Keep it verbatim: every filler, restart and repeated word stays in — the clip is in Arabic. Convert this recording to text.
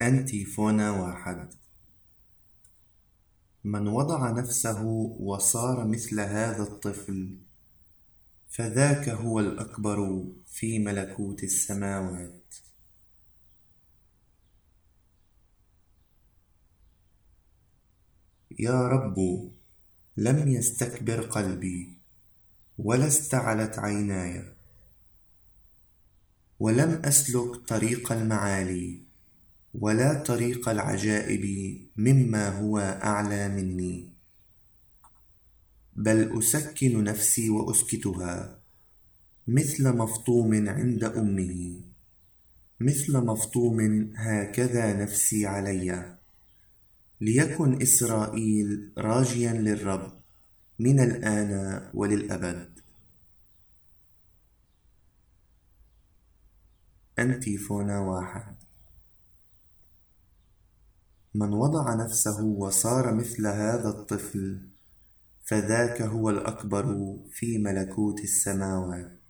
أنتيفونا واحد. من وضع نفسه وصار مثل هذا الطفل، فذاك هو الأكبر في ملكوت السماوات. يا رب، لم يستكبر قلبي ولا استعلت عيناي، ولم أسلك طريق المعالي ولا طريق العجائب مما هو أعلى مني، بل أسكن نفسي وأسكتها مثل مفطوم عند أمه، مثل مفطوم هكذا نفسي علي. ليكن إسرائيل راجيا للرب من الآن وللأبد. أنتيفونا واحد. من وضع نفسه وصار مثل هذا الطفل، فذاك هو الأكبر في ملكوت السماوات.